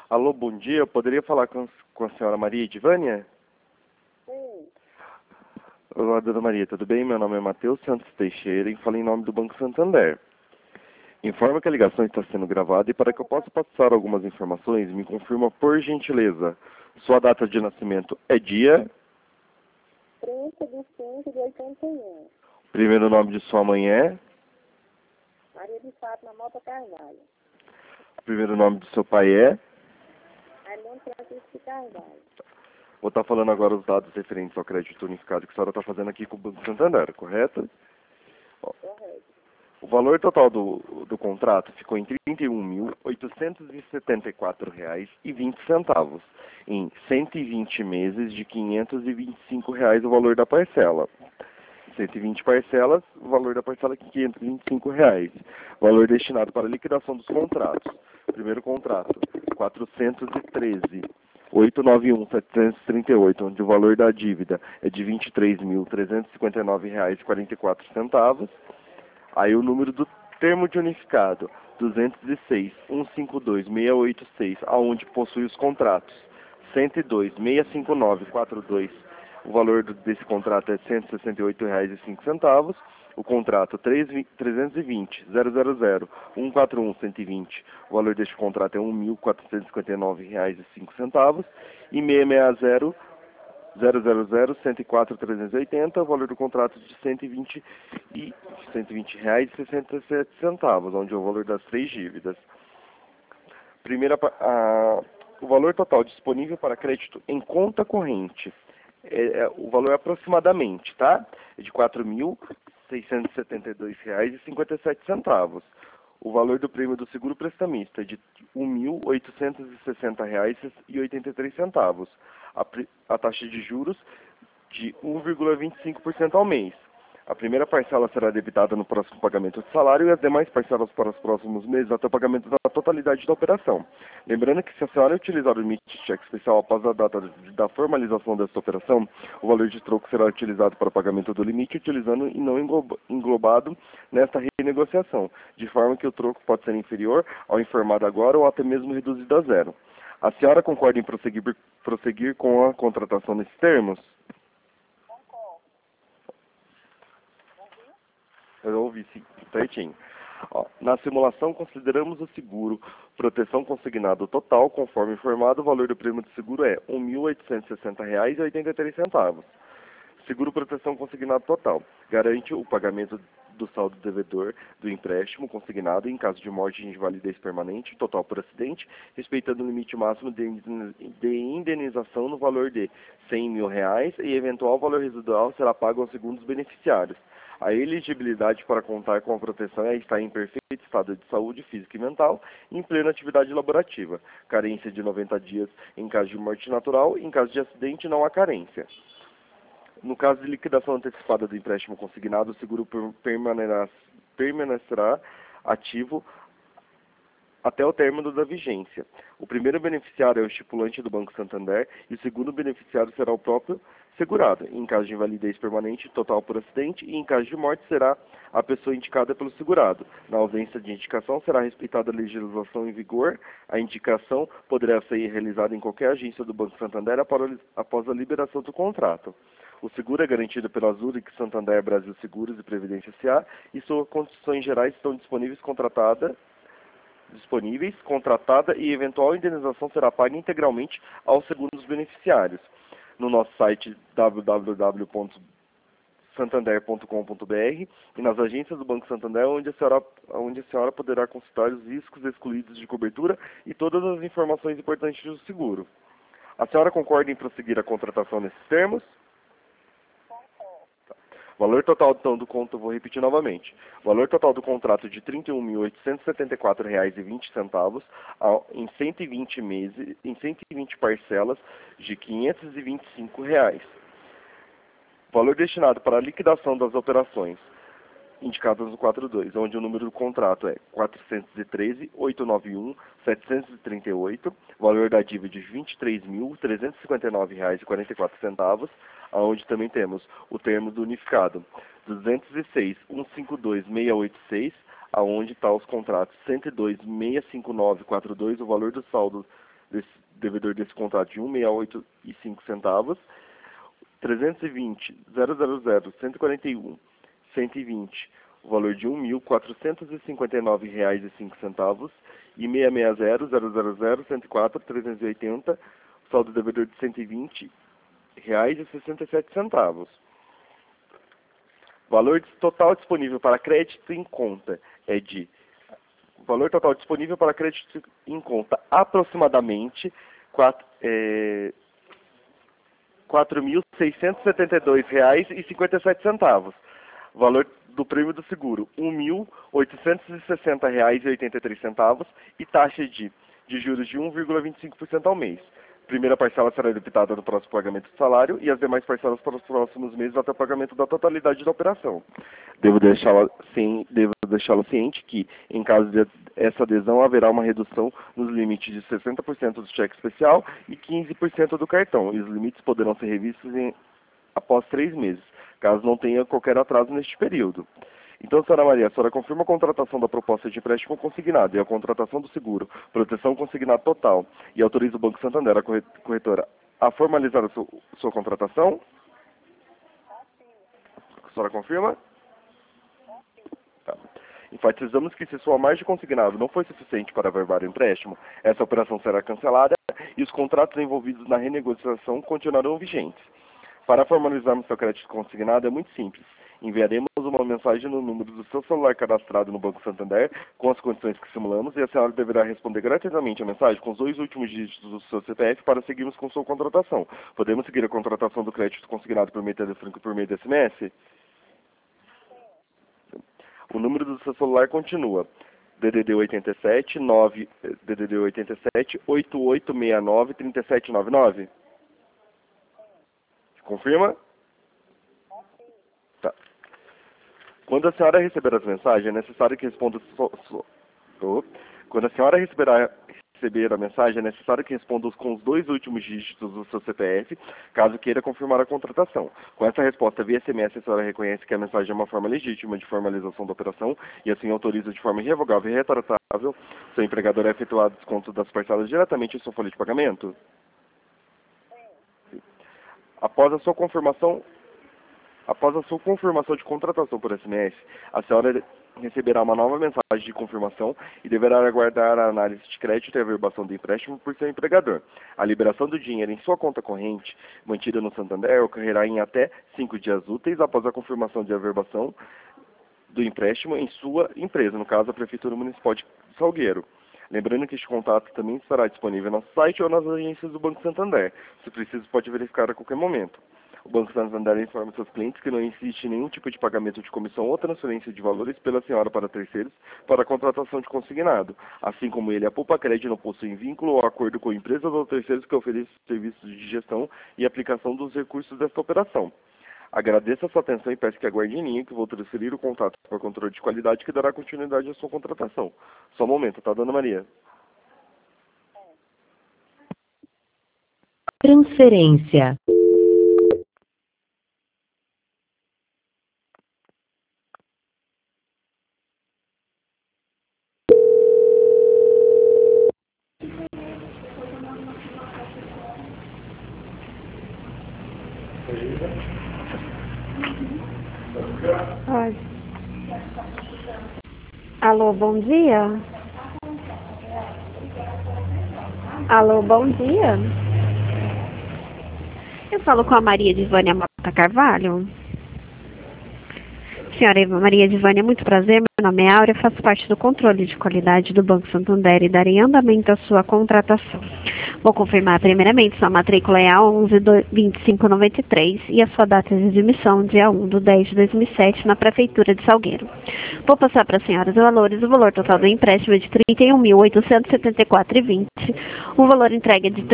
Alô, bom dia. Eu poderia falar com a senhora Maria Edivânia? Sim. Olá, dona Maria, tudo bem? Meu nome é Matheus Santos Teixeira e falo em nome do Banco Santander. Informa que a ligação está sendo gravada e para que eu possa passar algumas informações, me confirma por gentileza. Sua data de nascimento é dia? 30/5/81. Primeiro nome de sua mãe é? Maria de Fátima Mota Carvalho. Primeiro nome do seu pai é? Raimundo Francisco de Carvalho. Vou estar falando agora os dados referentes ao crédito unificado que a senhora está fazendo aqui com o Banco Santander, correto? Correto. O valor total do contrato ficou em R$ 31.874,20, em 120 meses de R$ 525 o valor da parcela. 120 parcelas, o valor da parcela é R$ 525. Valor destinado para a liquidação dos contratos. Primeiro contrato, 413.891.738, onde o valor da dívida é de R$ 23.359,44. Aí o número do termo de unificado, 206.152.686, aonde possui os contratos 102.659.42. O valor desse contrato é R$ 168,05. O contrato 320.000.141.120. O valor deste contrato é R$ 1.459,05. E 660.000.104.380, o valor do contrato de R$ 120,67, onde é o valor das três dívidas. O valor total disponível para crédito em conta corrente, o valor é aproximadamente, tá? É de R$ 4.672,57. O valor do prêmio do seguro prestamista é de R$ 1.860,83. A taxa de juros de 1,25% ao mês. A primeira parcela será debitada no próximo pagamento de salário e as demais parcelas para os próximos meses até o pagamento da totalidade da operação. Lembrando que se a senhora utilizar o limite de cheque especial após a data da formalização desta operação, o valor de troco será utilizado para o pagamento do limite, utilizando e não englobado nesta renegociação, de forma que o troco pode ser inferior ao informado agora ou até mesmo reduzido a zero. A senhora concorda em prosseguir com a contratação nesses termos? Eu ouvi certinho. Na simulação, consideramos o seguro proteção consignado total, conforme informado, o valor do prêmio de seguro é R$ 1.860,83. Seguro proteção consignado total. Garante o pagamento do saldo devedor do empréstimo consignado em caso de morte de invalidez permanente, total por acidente, respeitando o limite máximo de indenização no valor de R$ 100.000 e eventual valor residual será pago aos segundos beneficiários. A elegibilidade para contar com a proteção é estar em perfeito estado de saúde física e mental e em plena atividade laborativa. Carência de 90 dias em caso de morte natural, em caso de acidente não há carência. No caso de liquidação antecipada do empréstimo consignado, o seguro permanecerá ativo até o término da vigência. O primeiro beneficiário é o estipulante do Banco Santander e o segundo beneficiário será o próprio segurado. Em caso de invalidez permanente, total por acidente, e em caso de morte será a pessoa indicada pelo segurado. Na ausência de indicação, será respeitada a legislação em vigor. A indicação poderá ser realizada em qualquer agência do Banco Santander após a liberação do contrato. O seguro é garantido pela Zurich Santander Brasil Seguros e Previdência S.A. e suas condições gerais estão disponíveis, contratada e eventual indenização será paga integralmente aos segundos beneficiários. No nosso site www.santander.com.br e nas agências do Banco Santander, onde a senhora poderá consultar os riscos excluídos de cobertura e todas as informações importantes do seguro. A senhora concorda em prosseguir a contratação nesses termos? Valor total então do contrato, vou repetir novamente. Valor total do contrato de R$ 31.874,20 em 120 meses, em 120 parcelas de R$ 525. Valor destinado para a liquidação das operações indicadas no 42, onde o número do contrato é 413.891.738, valor da dívida de R$ 23.359,44, aonde também temos o termo do unificado 206.152.686, aonde está os contratos 102.659.42, o valor do saldo devedor desse contrato de R$ 1,68,05, 320.000.141.120, o valor de R$ 1.459,05 e 660.000.104.380, saldo devedor de R$ 120,67. Valor total disponível para crédito em conta é de valor total disponível para crédito em conta aproximadamente R$ 4.672,57. Valor do prêmio do seguro, R$ 1.860,83 e taxa de juros de 1,25% ao mês. Primeira parcela será debitada no próximo pagamento do salário e as demais parcelas para os próximos meses até o pagamento da totalidade da operação. Devo deixá-lo ciente que, em caso de essa adesão, haverá uma redução nos limites de 60% do cheque especial e 15% do cartão, e os limites poderão ser revistos após 3 meses, caso não tenha qualquer atraso neste período. Então, senhora Maria, a senhora confirma a contratação da proposta de empréstimo consignado e a contratação do seguro, proteção consignada total, e autoriza o Banco Santander, a corretora, a formalizar a sua contratação? A senhora confirma? Tá. Enfatizamos que se sua margem consignada não for suficiente para averbar o empréstimo, essa operação será cancelada e os contratos envolvidos na renegociação continuarão vigentes. Para formalizarmos seu crédito consignado é muito simples. Enviaremos uma mensagem no número do seu celular cadastrado no Banco Santander com as condições que simulamos e a senhora deverá responder gratuitamente a mensagem com os 2 últimos dígitos do seu CPF para seguirmos com sua contratação. Podemos seguir a contratação do crédito consignado por meio telefônico por meio de SMS? O número do seu celular continua DDD 87 8869 3799. Confirma? Tá. Quando a senhora receber as mensagens, é necessário que responda Quando a senhora receber a mensagem, é necessário que responda com os 2 últimos dígitos do seu CPF, caso queira confirmar a contratação. Com essa resposta via SMS, a senhora reconhece que a mensagem é uma forma legítima de formalização da operação e assim autoriza de forma irrevogável e retratável seu empregador a efetuar desconto das parcelas diretamente em sua folha de pagamento? Após a sua confirmação de contratação por SMS, a senhora receberá uma nova mensagem de confirmação e deverá aguardar a análise de crédito e averbação do empréstimo por seu empregador. A liberação do dinheiro em sua conta corrente, mantida no Santander, ocorrerá em até 5 dias úteis após a confirmação de averbação do empréstimo em sua empresa, no caso a Prefeitura Municipal de Salgueiro. Lembrando que este contato também estará disponível no nosso site ou nas agências do Banco Santander. Se preciso, pode verificar a qualquer momento. O Banco Santander informa seus clientes que não existe nenhum tipo de pagamento de comissão ou transferência de valores pela senhora para terceiros para a contratação de consignado. Assim como ele, a Poupa Crédito não possui vínculo ou acordo com empresas ou terceiros que ofereçam serviços de gestão e aplicação dos recursos desta operação. Agradeço a sua atenção e peço que aguarde em linha que vou transferir o contato para o controle de qualidade que dará continuidade à sua contratação. Só um momento, tá, dona Maria? Transferência. Oi. Alô, bom dia. Alô, bom dia. Eu falo com a Maria Divânia Mota Carvalho. Senhora Maria Divânia, muito prazer. Meu nome é Áurea, faço parte do controle de qualidade do Banco Santander e darei andamento à sua contratação. Vou confirmar primeiramente sua matrícula é A11-2593 e a sua data de admissão dia 1/10/2007 na Prefeitura de Salgueiro. Vou passar para a senhora os valores. O valor total do empréstimo é de R$ 31.874,20. O valor entregue é de R$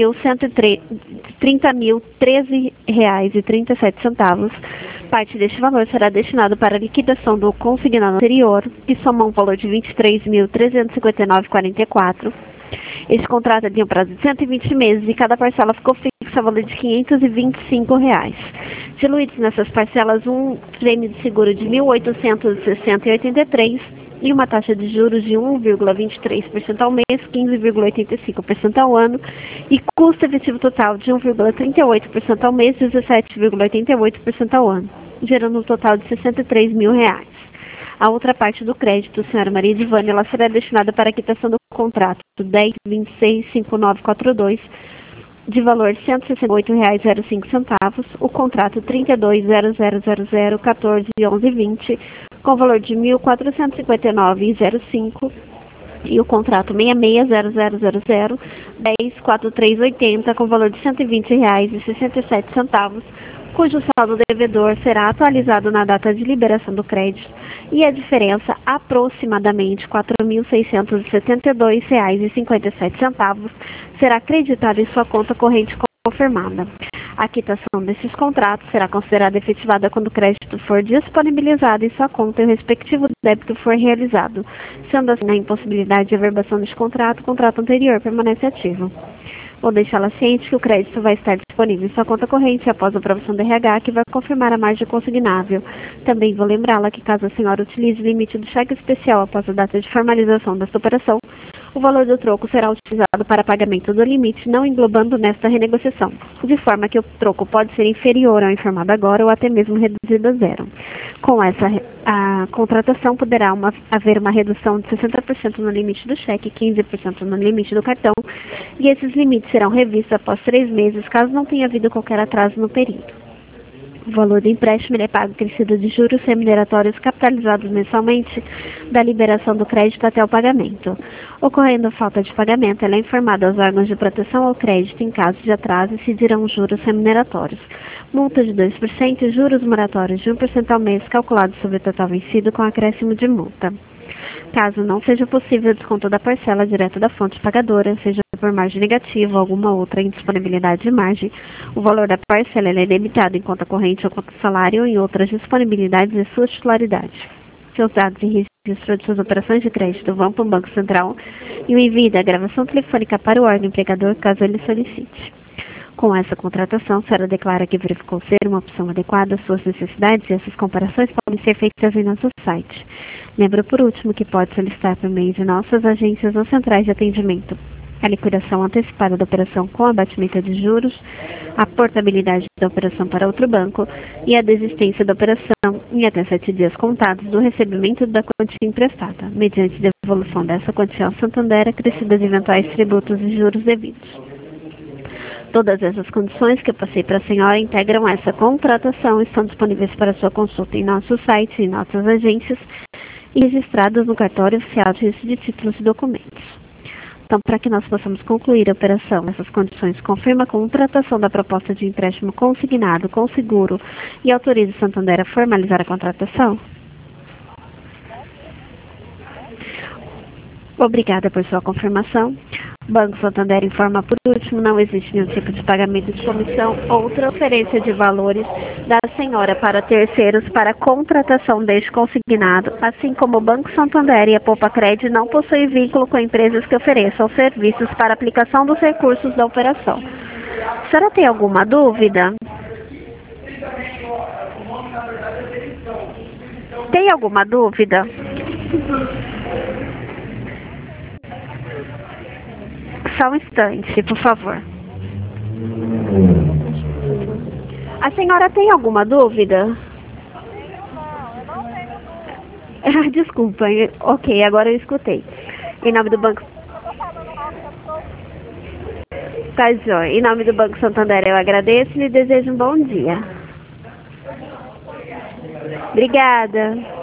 30.013,37. Parte deste valor será destinado para a liquidação do consignado anterior, que soma um valor de R$ 23.359,44. Esse contrato é de um prazo de 120 meses e cada parcela ficou fixa a valor de R$ 525. Diluídos nessas parcelas, um prêmio de seguro de R$ 1.860,83 e uma taxa de juros de 1,23% ao mês, 15,85% ao ano, e custo efetivo total de 1,38% ao mês, 17,88% ao ano, gerando um total de R$63 mil. A outra parte do crédito, senhora Maria Edivânia, ela será destinada para a quitação do contrato 10.26.5942, de valor de R$168,05, o contrato 32.000014.11.20, com valor de R$1.459,05, e o contrato 66.000010.4380, com valor de R$120,67, cujo saldo devedor será atualizado na data de liberação do crédito, e a diferença, aproximadamente R$4.672,57, será acreditada em sua conta corrente confirmada. A quitação desses contratos será considerada efetivada quando o crédito for disponibilizado em sua conta e o respectivo débito for realizado. Sendo assim, na impossibilidade de averbação deste contrato, o contrato anterior permanece ativo. Vou deixá-la ciente que o crédito vai estar disponível em sua conta corrente após a aprovação do RH, que vai confirmar a margem consignável. Também vou lembrá-la que, caso a senhora utilize o limite do cheque especial após a data de formalização desta operação, o valor do troco será utilizado para pagamento do limite, não englobando nesta renegociação, de forma que o troco pode ser inferior ao informado agora ou até mesmo reduzido a zero. Com essa a contratação, poderá haver uma redução de 60% no limite do cheque, 15% no limite do cartão, e esses limites serão revistos após 3 meses, caso não tenha havido qualquer atraso no período. O valor do empréstimo é pago crescido de juros remuneratórios capitalizados mensalmente da liberação do crédito até o pagamento. Ocorrendo falta de pagamento, ela é informada aos órgãos de proteção ao crédito em caso de atraso e se dirão juros remuneratórios. Multa de 2% e juros moratórios de 1% ao mês calculados sobre o total vencido com acréscimo de multa. Caso não seja possível o desconto da parcela direto da fonte pagadora, seja por margem negativa ou alguma outra indisponibilidade de margem, o valor da parcela é debitado em conta corrente ou conta salário ou em outras disponibilidades de sua titularidade. Seus dados e registro de suas operações de crédito vão para o Banco Central e o envio da gravação telefônica para o órgão empregador caso ele solicite. Com essa contratação, a senhora declara que verificou ser uma opção adequada às suas necessidades e essas comparações podem ser feitas em nosso site. Lembro, por último, que pode solicitar por meio de nossas agências ou centrais de atendimento a liquidação antecipada da operação com abatimento de juros, a portabilidade da operação para outro banco e a desistência da operação em até 7 dias contados do recebimento da quantia emprestada, mediante devolução dessa quantia ao Santander acrescidas de eventuais tributos e juros devidos. Todas essas condições que eu passei para a senhora integram essa contratação e estão disponíveis para sua consulta em nosso site e em nossas agências e registradas no cartório oficial de registro de títulos e documentos. Então, para que nós possamos concluir a operação, essas condições confirma a contratação da proposta de empréstimo consignado com seguro e autoriza o Santander a formalizar a contratação? Obrigada por sua confirmação. O Banco Santander informa, por último, não existe nenhum tipo de pagamento de comissão ou transferência de valores da senhora para terceiros para contratação deste consignado, assim como o Banco Santander e a Poupa Cred não possuem vínculo com empresas que ofereçam serviços para aplicação dos recursos da operação. A senhora tem alguma dúvida? Tem alguma dúvida? Só um instante, por favor. A senhora tem alguma dúvida? Não, eu não tenho dúvida. Desculpa, ok, agora eu escutei. Em nome do Banco... Tá, joia. Em nome do Banco Santander eu agradeço e lhe desejo um bom dia. Obrigada.